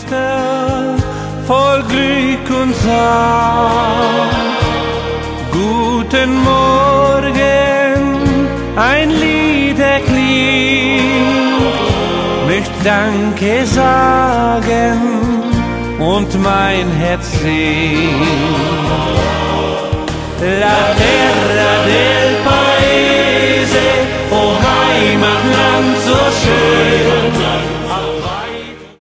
Fenster voll Glück und Saft. Guten Morgen, ein Lied erklingt, möcht Danke sagen und mein Herz singt. La terra